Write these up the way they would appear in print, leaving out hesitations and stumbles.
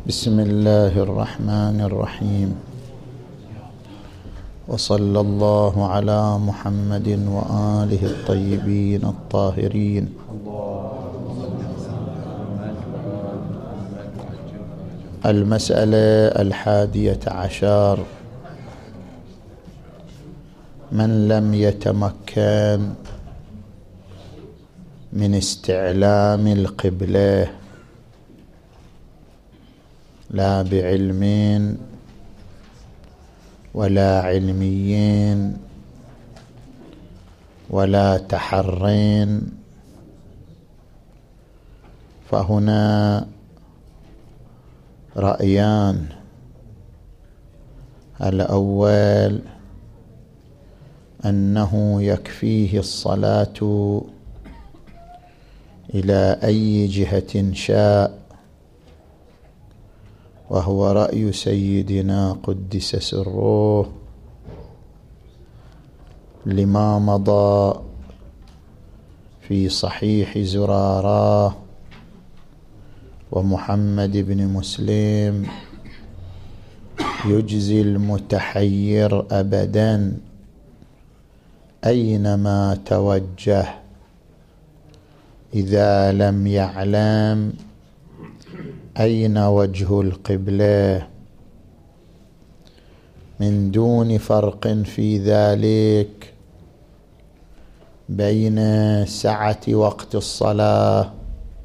بسم الله الرحمن الرحيم، وصلى الله على محمد وآله الطيبين الطاهرين. المسألة 11: من لم يتمكن من استعلام القبلة لا بعلم ولا علميين ولا تحرين، فهنا رأيان: الأول أنه يكفيه الصلاة إلى أي جهة شاء، وهو رأي سيدنا قدس سره لما مضى في صحيح زرارة ومحمد بن مسلم: يجزي المتحير أبدا أينما توجه إذا لم يعلم أين وجه القبلة، من دون فرق في ذلك بين سعة وقت الصلاة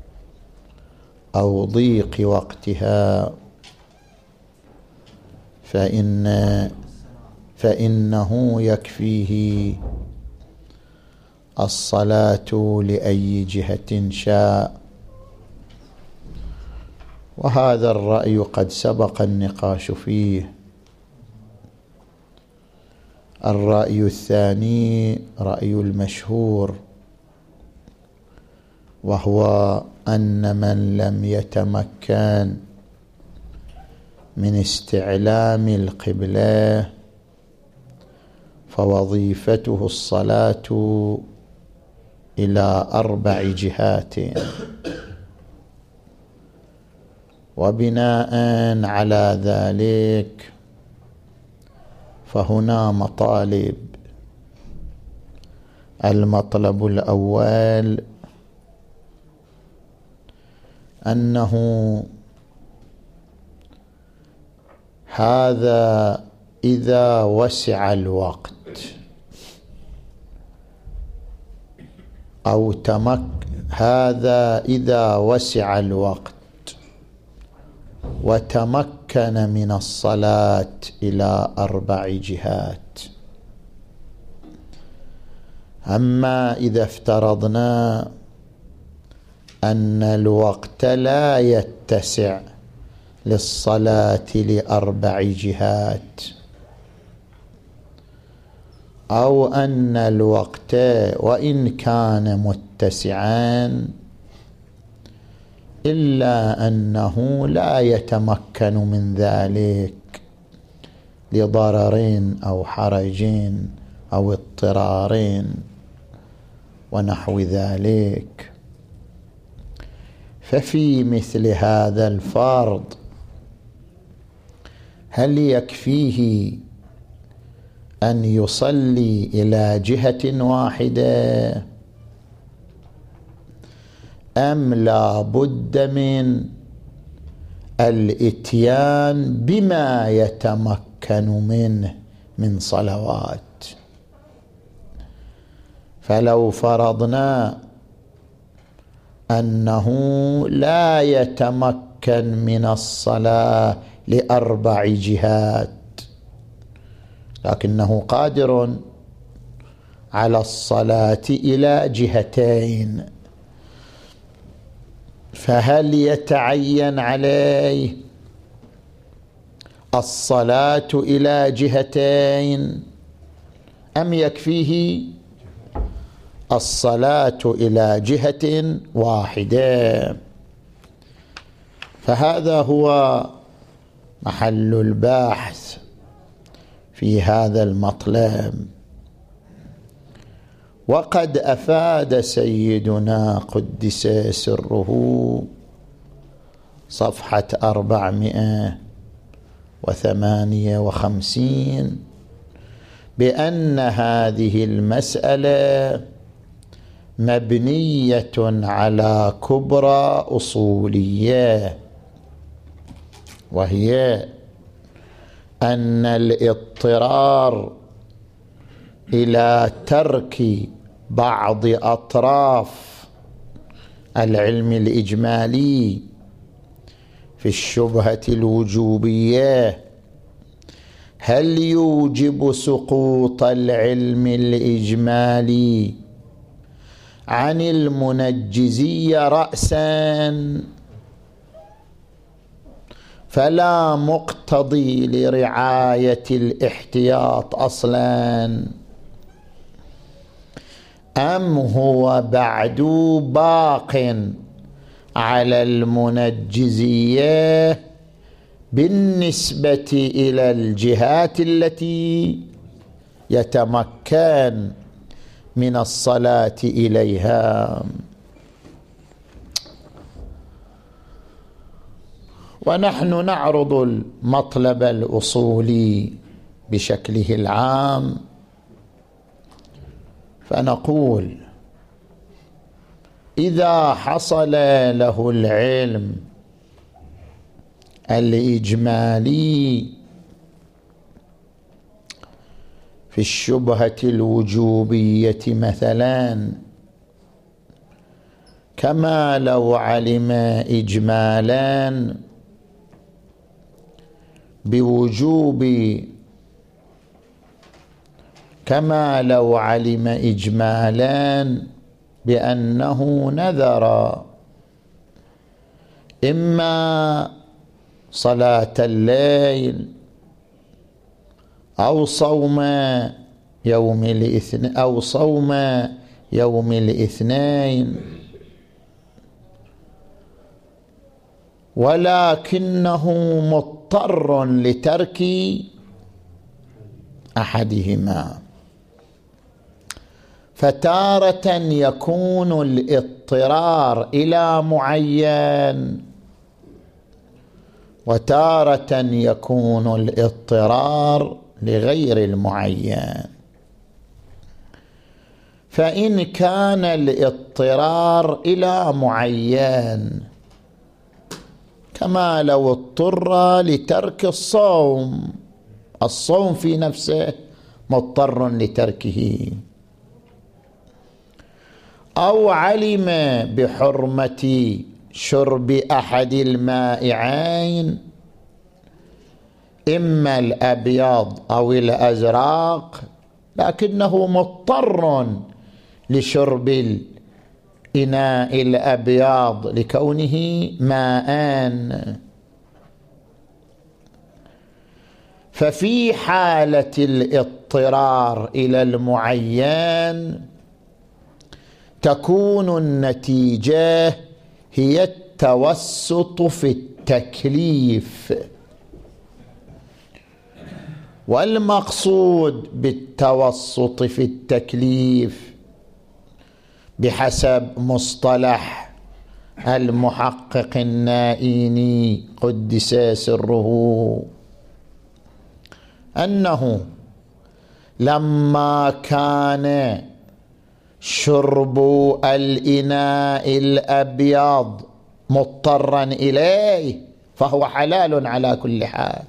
أو ضيق وقتها، فإنه يكفيه الصلاة لأي جهة شاء. وهذا الرأي قد سبق النقاش فيه. الرأي الثاني رأي المشهور، وهو أن من لم يتمكن من استعلام القبلة فوظيفته الصلاة إلى 4 جهات. وبناء على ذلك فهنا مطالب: المطلب الأول أنه هذا إذا وسع الوقت هذا إذا وسع الوقت وتمكن من الصلاة إلى 4 جهات. أما إذا افترضنا أن الوقت لا يتسع للصلاة ل4 جهات، أو أن الوقت وإن كان متسعا إلا أنه لا يتمكن من ذلك لضررين أو حرجين أو اضطرارين ونحو ذلك، ففي مثل هذا الفرض هل يكفيه أن يصلي إلى جهة واحدة، أم لا بد من الإتيان بما يتمكن منه من صلوات؟ فلو فرضنا أنه لا يتمكن من الصلاة ل4 جهات لكنه قادر على الصلاة إلى جهتين، فهل يتعين عليه الصلاة إلى جهتين أم يكفيه الصلاة إلى جهة واحدة؟ فهذا هو محل البحث في هذا المطلب. وقد أفاد سيدنا قدس سره صفحة 458 بأن هذه المسألة مبنية على كبرى أصولية، وهي أن الاضطرار إلى ترك بعض أطراف العلم الإجمالي في الشبهة الوجوبية هل يوجب سقوط العلم الإجمالي عن المنجزية رأسا، فلا مقتضي لرعاية الاحتياط أصلا، أم هو بعد باق على المنجزية بالنسبة إلى الجهات التي يتمكن من الصلاة إليها. ونحن نعرض المطلب الأصولي بشكله العام، فنقول إذا حصل له العلم الإجمالي في الشبهة الوجوبية مثلا، كما لو علم إجمالا بوجوب، كما لو علم إجمالا بأنه نذر إما صلاة الليل أو صوم يوم الاثنين أو صوم يوم الاثنين، ولكنه مضطر لترك أحدهما، فتارة يكون الاضطرار إلى معين، وتارة يكون الاضطرار لغير المعين. فإن كان الاضطرار إلى معين كما لو اضطر لترك الصوم، الصوم في نفسه مضطر لتركه، أو علم بحرمة شرب أحد المائعين إما الأبيض أو الأزرق، لكنه مضطر لشرب الإناء الأبيض لكونه ماء، ففي حالة الاضطرار إلى المعين تكون النتيجة هي التوسط في التكليف. والمقصود بالتوسط في التكليف بحسب مصطلح المحقق النائيني قدس سره أنه لما كان شرب الإناء الأبيض مضطرا إليه فهو حلال على كل حال،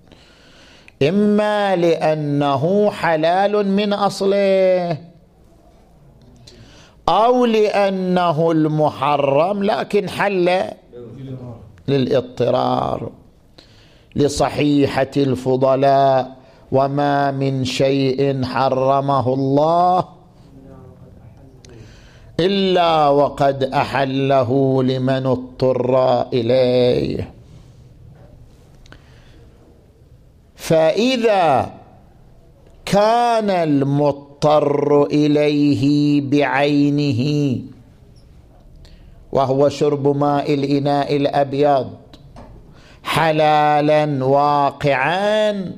إما لأنه حلال من أصله أو لأنه المحرم لكن حل للاضطرار، لصحيحة الفضلاء وما من شيء حرمه الله إلا وقد أحله لمن اضطر إليه. فإذا كان المضطر إليه بعينه وهو شرب ماء الإناء الأبيض حلالا واقعا،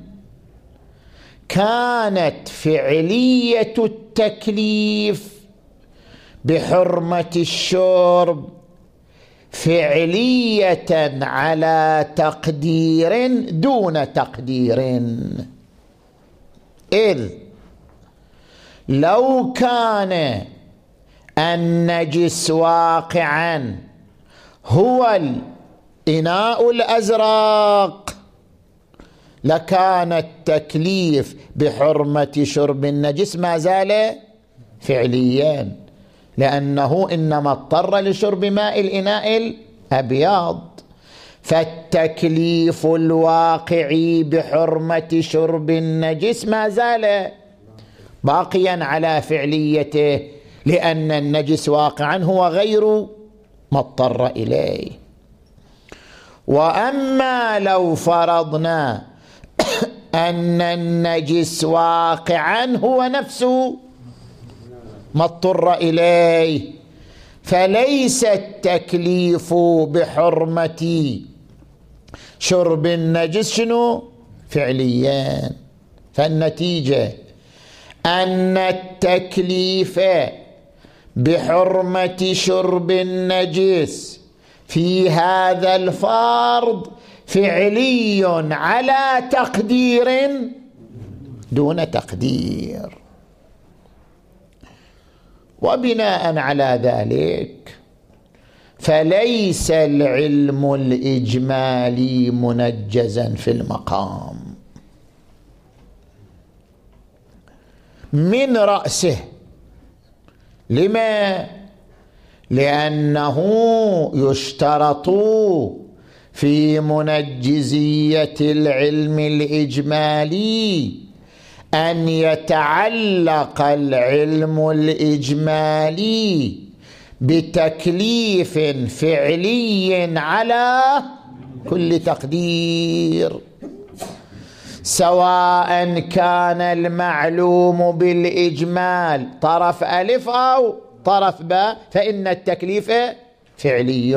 كانت فعلية التكليف بحرمة الشرب فعلية على تقدير دون تقدير. إذ لو كان النجس واقعا هو الإناء الأزرق لكان التكليف بحرمة شرب النجس ما زال فعليا، لأنه إنما اضطر لشرب ماء الإناء الأبيض، فالتكليف الواقعي بحرمة شرب النجس ما زال باقيا على فعليته، لأن النجس واقعا هو غير ما اضطر إليه. وأما لو فرضنا أن النجس واقعا هو نفسه ما اضطر إليه، فليس التكليف بحرمة شرب النجس شنو؟ فعليا. فالنتيجة أن التكليف بحرمة شرب النجس في هذا الفرض فعلي على تقدير دون تقدير. وبناء على ذلك فليس العلم الإجمالي منجزا في المقام من رأسه. لما؟ لأنه يشترط في منجزية العلم الإجمالي أن يتعلق العلم الإجمالي بتكليف فعلي على كل تقدير، سواء كان المعلوم بالإجمال طرف ألف أو طرف باء، فإن التكليف فعلي.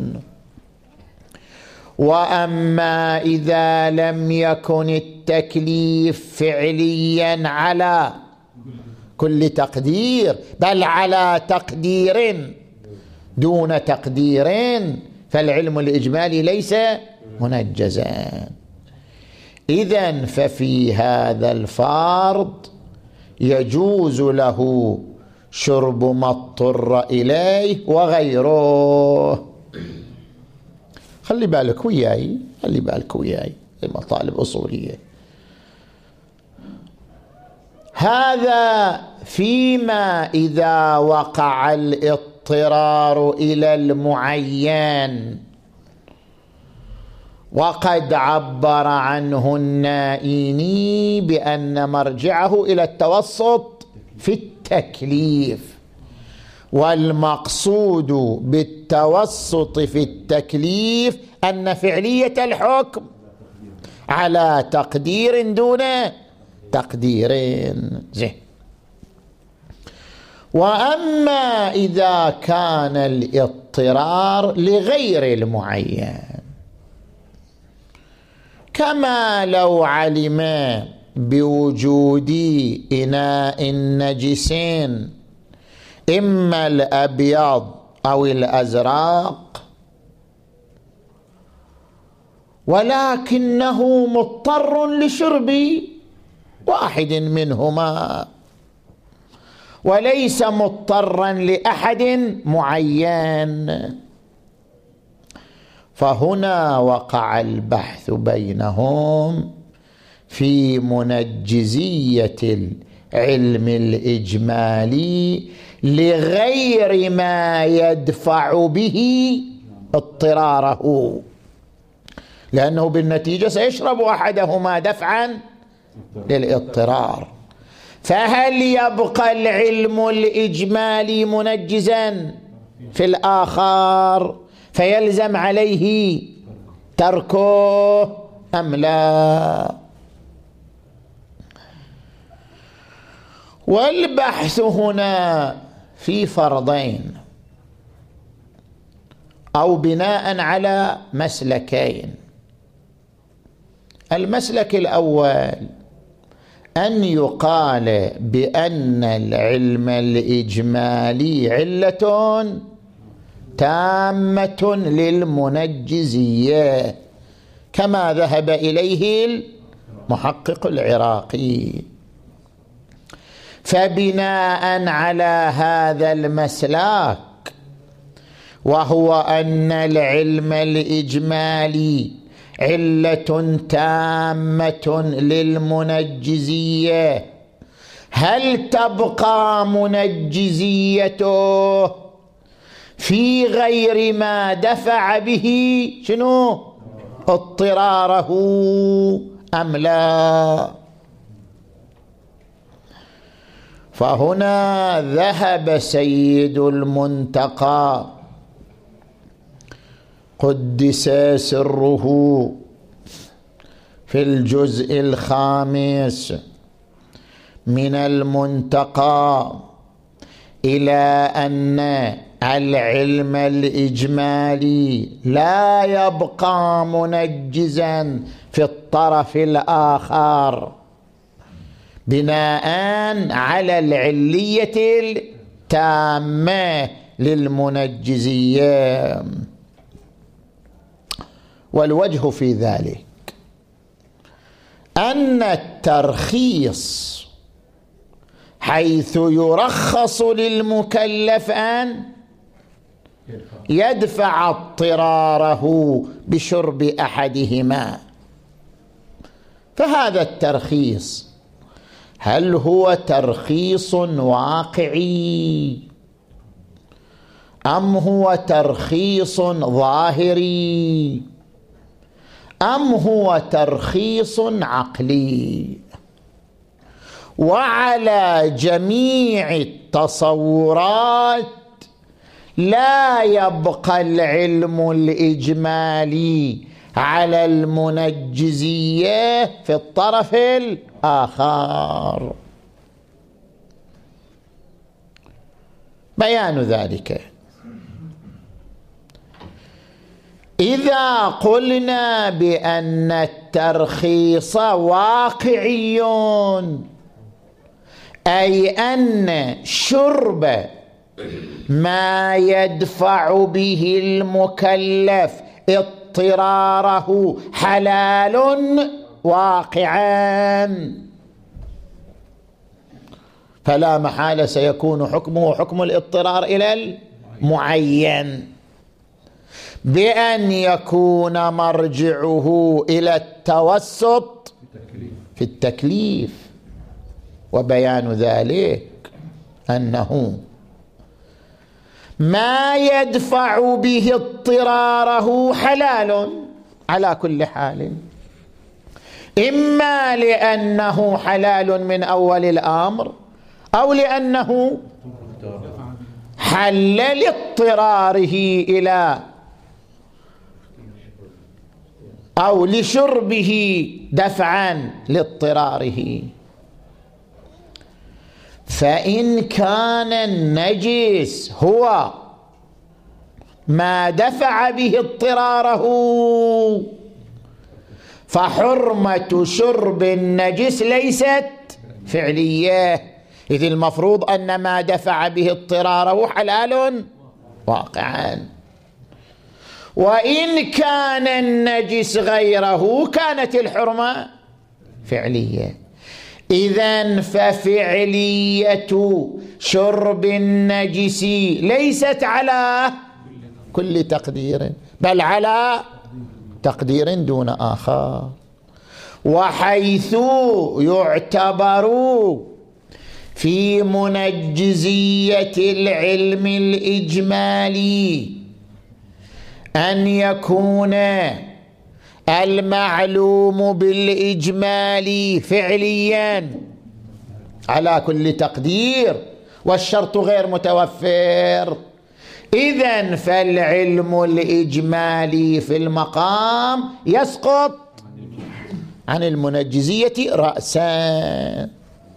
وأما إذا لم يكن التكليف فعليا على كل تقدير بل على تقدير دون تقدير، فالعلم الإجمالي ليس منجزا. إذن ففي هذا الفرض يجوز له شرب ما اضطر إليه وغيره. خلي بالك وياي، خلي بالك وياي، مطالب أصولية. هذا فيما إذا وقع الاضطرار إلى المعين، وقد عبر عنه النائيني بأن مرجعه إلى التوسط في التكليف، والمقصود بالتوسط في التكليف أن فعلية الحكم على تقدير دون تقدير. زين. وأما إذا كان الاضطرار لغير المعين، كما لو علم بوجود إناء نجس إما الأبيض أو الأزرق، ولكنه مضطر لشرب واحد منهما وليس مضطرا لأحد معين، فهنا وقع البحث بينهم في منجزية العلم الإجمالي لغير ما يدفع به اضطراره، لأنه بالنتيجة سيشرب أحدهما دفعا للاضطرار. فهل يبقى العلم الإجمالي منجزا في الآخر فيلزم عليه تركه أم لا؟ والبحث هنا في فرضين أو بناء على مسلكين. المسلك الأول أن يقال بأن العلم الإجمالي علة تامة للمنجزية كما ذهب إليه المحقق العراقي. فبناء على هذا المسلك، وهو أن العلم الإجمالي علة تامة للمنجزية، هل تبقى منجزيته في غير ما دفع به شنو اضطراره أم لا؟ فهنا ذهب سيد المنتقى قدس سره في الجزء الخامس من المنتقى إلى أن العلم الإجمالي لا يبقى منجزا في الطرف الآخر بناء على العلية التامة للمنجزية. والوجه في ذلك أن الترخيص حيث يرخص للمكلف أن يدفع اضطراره بشرب أحدهما، فهذا الترخيص هل هو ترخيص واقعي أم هو ترخيص ظاهري أم هو ترخيص عقلي؟ وعلى جميع التصورات لا يبقى العلم الإجمالي على المنجزية في الطرف الآخر. بيان ذلك: إذا قلنا بأن الترخيص واقعي، أي أن شرب ما يدفع به المكلف اضطراره حلال واقعا، فلا محالة سيكون حكمه حكم الاضطرار إلى المعين، بأن يكون مرجعه إلى التوسط في التكليف. وبيان ذلك أنه ما يدفع به اضطراره حلال على كل حال، إما لأنه حلال من أول الأمر أو لأنه حل لاضطراره إلى أو لشربه دفعا لاضطراره. فإن كان النجس هو ما دفع به اضطراره فحرمة شرب النجس ليست فعلية، إذ المفروض أن ما دفع به اضطراره حلال واقعا. وإن كان النجس غيره كانت الحرمة فعلية. إذن ففعلية شرب النجس ليست على كل تقدير، بل على تقدير دون آخر. وحيث يعتبر في منجزية العلم الإجمالي أن يكون المعلوم بالإجمال فعليا على كل تقدير والشرط غير متوفر، إذن فالعلم الإجمالي في المقام يسقط عن المنجزية رأسا،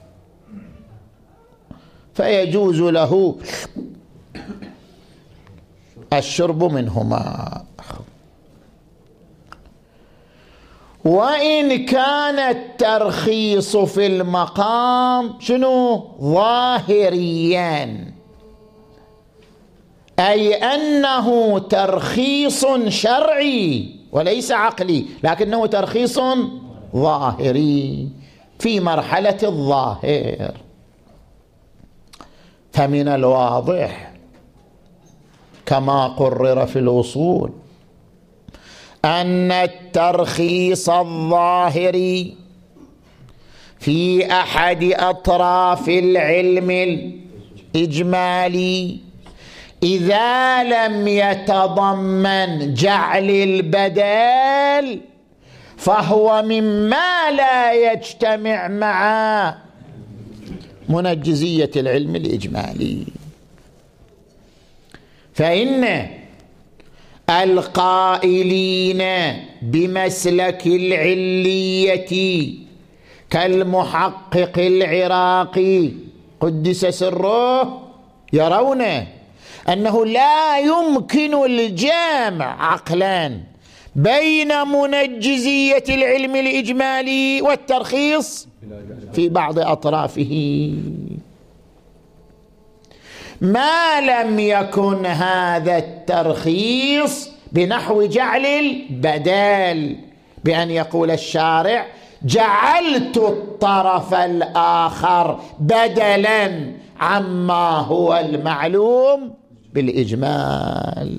فيجوز له الشرب منهما. وإن كان الترخيص في المقام شنو؟ ظاهريا، أي أنه ترخيص شرعي وليس عقلي، لكنه ترخيص ظاهري في مرحلة الظاهر. فمن الواضح كما قرر في الأصول أن الترخيص الظاهري في أحد أطراف العلم الإجمالي إذا لم يتضمن جعل البدل فهو مما لا يجتمع مع منجزية العلم الإجمالي. فإن القائلين بمسلك العلية كالمحقق العراقي قدس سره يرون أنه لا يمكن الجمع عقلا بين منجزية العلم الإجمالي والترخيص في بعض أطرافه ما لم يكن هذا الترخيص بنحو جعل البدل، بأن يقول الشارع جعلت الطرف الآخر بدلا عما هو المعلوم بالإجمال.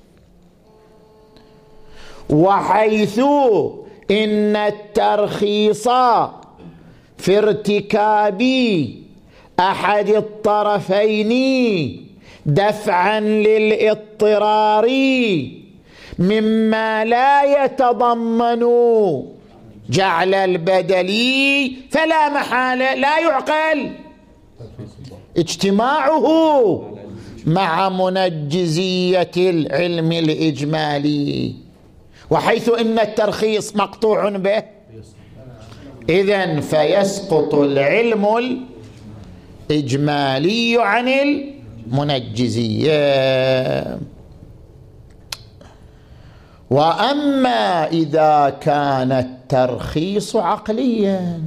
وحيث إن الترخيص في ارتكاب أحد الطرفين دفعا للاضطرار مما لا يتضمن جعل البدلي فلا محالة لا يعقل اجتماعه مع منجزية العلم الإجمالي. وحيث إن الترخيص مقطوع به إذن فيسقط العلم الإجمالي عن المنجزية. وأما إذا كان الترخيص عقليا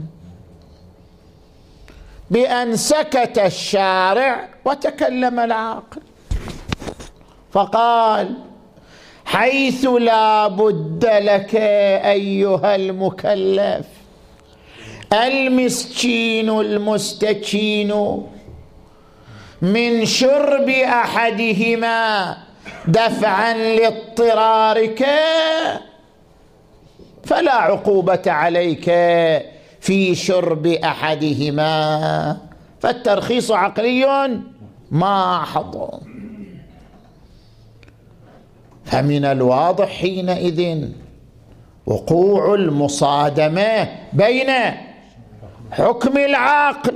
بأن سكت الشارع وتكلم العاقل فقال حيث لا بد لك أيها المكلف المسكين المستكين من شرب أحدهما دفعا لاضطرارك فلا عقوبة عليك في شرب أحدهما، فالترخيص عقلي محض. فمن الواضح حينئذ وقوع المصادمة بين حكم العقل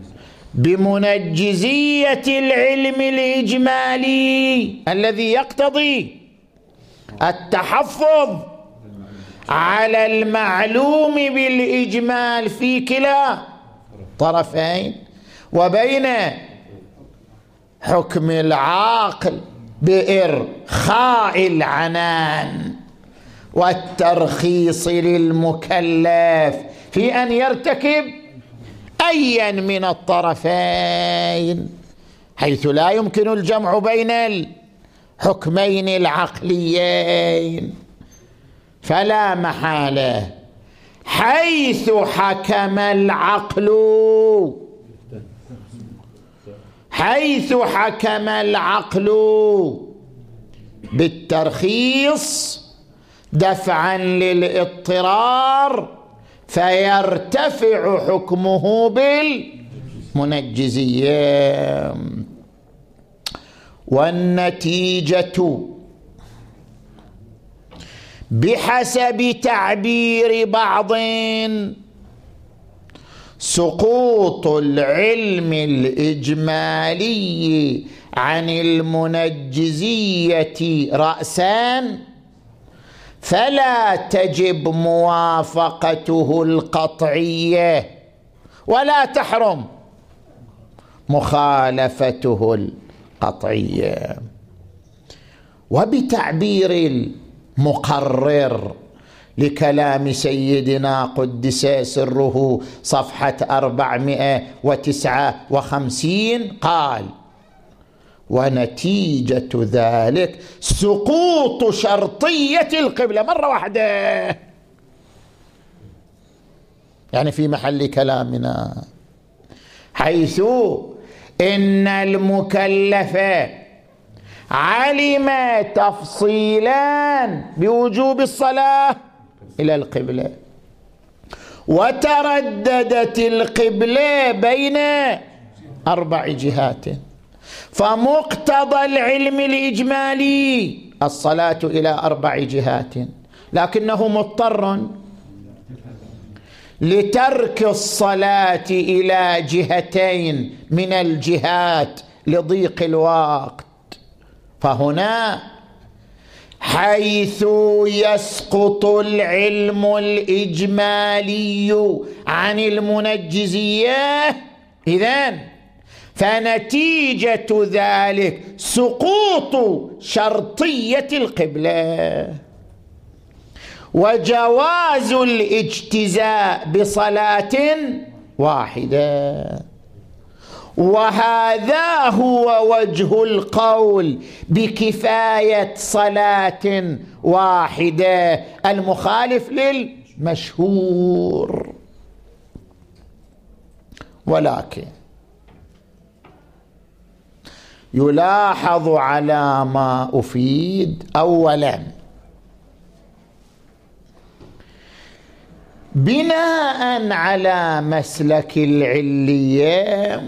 بمنجزية العلم الإجمالي الذي يقتضي التحفظ على المعلوم بالإجمال في كلا طرفين، وبين حكم العاقل بإرخاء العنان والترخيص للمكلف في أن يرتكب أيا من الطرفين، حيث لا يمكن الجمع بين الحكمين العقليين. فلا محالة حيث حكم العقل بالترخيص دفعا للاضطرار فيرتفع حكمه بالمنجزية. والنتيجة بحسب تعبير بعض سقوط العلم الإجمالي عن المنجزية رأسا فلا تجب موافقته القطعية ولا تحرم مخالفته القطعية. وبتعبير المقرر لكلام سيدنا قدس سره صفحة 459 قال: ونتيجة ذلك سقوط شرطية القبلة مرة واحدة. يعني في محل كلامنا، حيث إن المكلف علم تفصيلا بوجوب الصلاة إلى القبلة، وترددت القبلة بين 4 جهات، فمقتضى العلم الإجمالي الصلاة إلى 4 جهات، لكنه مضطر لترك الصلاة إلى جهتين من الجهات لضيق الوقت. فهنا حيث يسقط العلم الإجمالي عن المنجزية، إذن فنتيجة ذلك سقوط شرطية القبلة وجواز الاجتزاء بصلاة واحدة. وهذا هو وجه القول بكفاية صلاة واحدة المخالف للمشهور. ولكن يلاحظ على ما أفيد أولا بناء على مسلك العلية،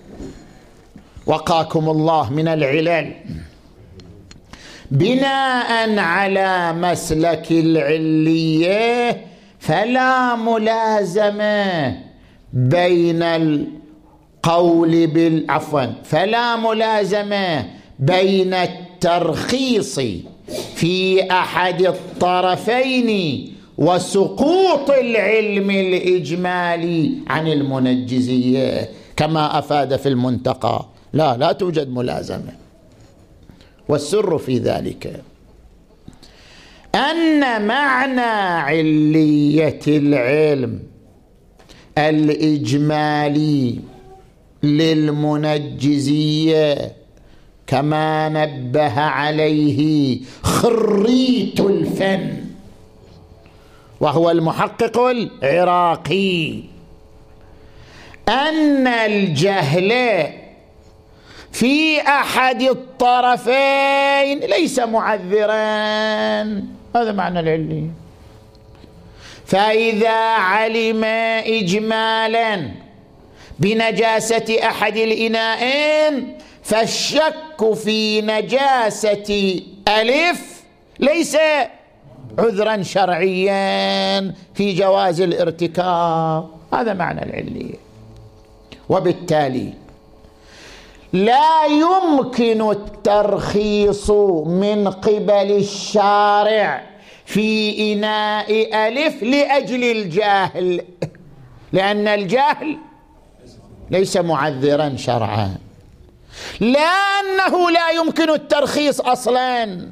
وقاكم الله من العلل، بناء على مسلك العلية فلا ملازمة بين فلا ملازمة بين الترخيص في أحد الطرفين وسقوط العلم الإجمالي عن المنجزية كما أفاد في المنتقى. لا توجد ملازمة. والسر في ذلك أن معنى علية العلم الإجمالي للمنجزية كما نبه عليه خريت الفن وهو المحقق العراقي، أن الجهل في أحد الطرفين ليس معذرا. هذا معنى العلي. فإذا علم إجمالا بنجاسة أحد الإناءين فالشك في نجاسة ألف ليس عذرا شرعيا في جواز الارتكاب. هذا معنى العلي. وبالتالي لا يمكن الترخيص من قبل الشارع في إناء ألف لأجل الجاهل، لأن الجاهل ليس معذرا شرعا، لأنه لا يمكن الترخيص أصلا،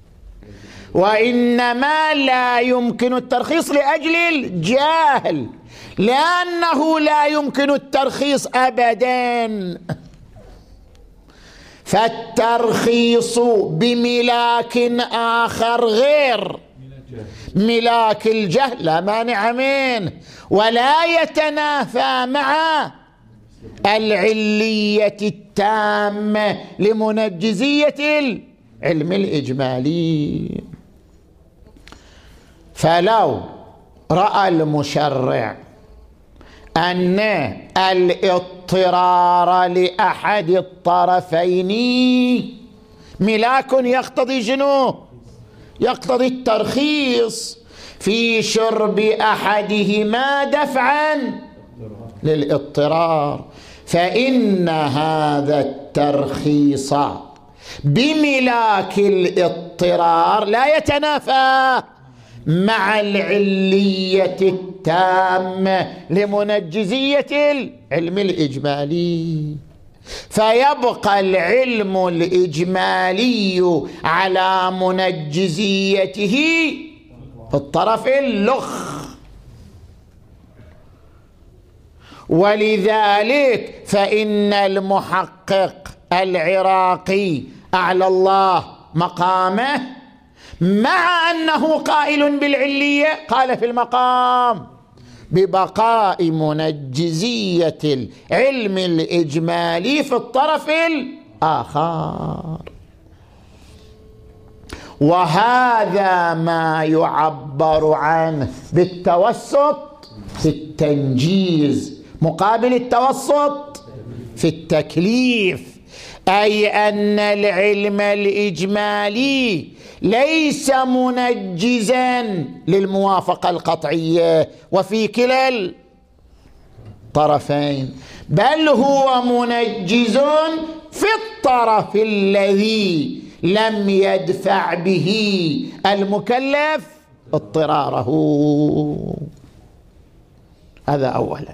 وإنما لا يمكن الترخيص لأجل الجاهل، لأنه لا يمكن الترخيص أبدا. فالترخيص بملاك آخر غير ملاك الجهل لا مانع منه، ولا يتنافى مع العلية التامة لمنجزية العلم الإجمالي. فلو رأى المشرع أن الاضطرار لأحد الطرفين ملاك يقتضي جنوب، يقتضي الترخيص في شرب أحدهما دفعا للاضطرار، فإن هذا الترخيص بملاك الاضطرار لا يتنافى مع العلية التامة لمنجزية العلم الإجمالي، فيبقى العلم الإجمالي على منجزيته في الطرف اللخ. ولذلك فإن المحقق العراقي أعلى الله مقامه، مع أنه قائل بالعلية قال في المقام ببقاء منجزية العلم الإجمالي في الطرف الآخر. وهذا ما يعبر عنه بالتوسط في التنجيز مقابل التوسط في التكليف، أي أن العلم الإجمالي ليس منجزا للموافقة القطعية وفي كلا الطرفين، بل هو منجز في الطرف الذي لم يدفع به المكلف اضطراره. هذا أولا.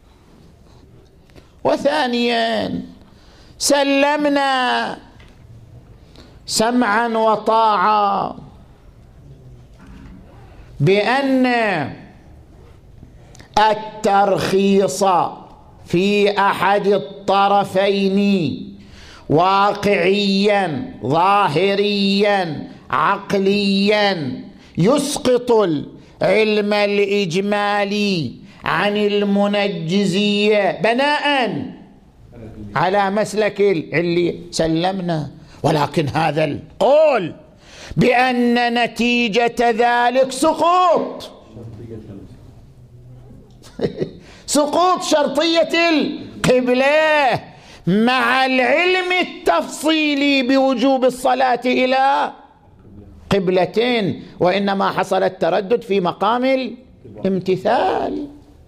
وثانيا سلمنا سمعا وطاعة بأن الترخيص في أحد الطرفين واقعيا ظاهريا عقليا يسقط العلم الإجمالي عن المنجزية بناء على مسلك العلية سلمنا. ولكن هذا القول بأن نتيجة ذلك سقوط شرطية القبلة مع العلم التفصيلي بوجوب الصلاة إلى قبلتين، وإنما حصل التردد في مقام الامتثال.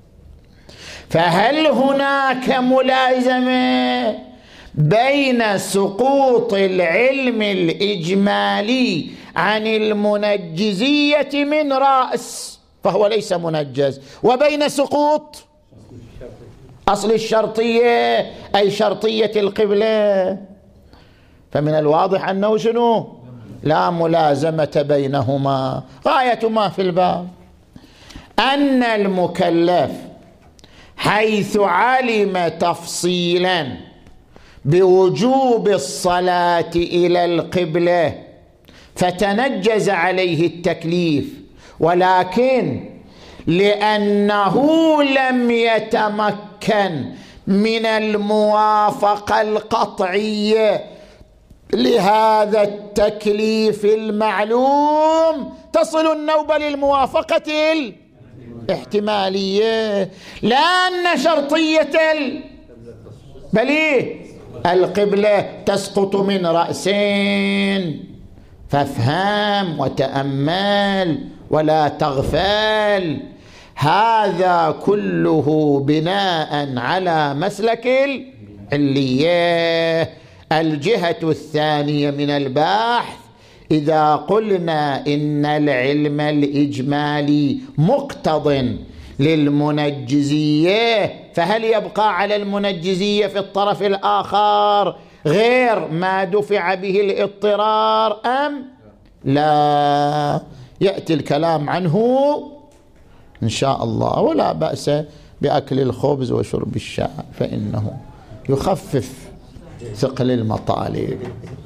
فهل هناك ملازمة بين سقوط العلم الإجمالي عن المنجزية من رأس فهو ليس منجز، وبين سقوط أصل الشرطية أي شرطية القبلة؟ فمن الواضح أنه شنو؟ لا ملازمة بينهما. غاية ما في الباب أن المكلف حيث علم تفصيلا بوجوب الصلاة إلى القبلة فتنجز عليه التكليف، ولكن لأنه لم يتمكن من الموافقة القطعية لهذا التكليف المعلوم تصل النوبة للموافقة الاحتمالية، لا أن شرطية بل القبلة تسقط من رأسين. فافهم وتأمل ولا تغفل. هذا كله بناء على مسلك العلية. الجهة الثانية من البحث إذا قلنا إن العلم الإجمالي مقتض للمنجزية، فهل يبقى على المنجزية في الطرف الآخر غير ما دفع به الاضطرار أم لا؟ يأتي الكلام عنه إن شاء الله. ولا بأس بأكل الخبز وشرب الشاي فإنه يخفف ثقل المطالب.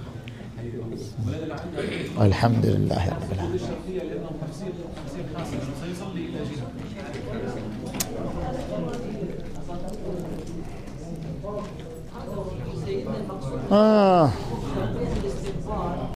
والحمد لله رب العالمين.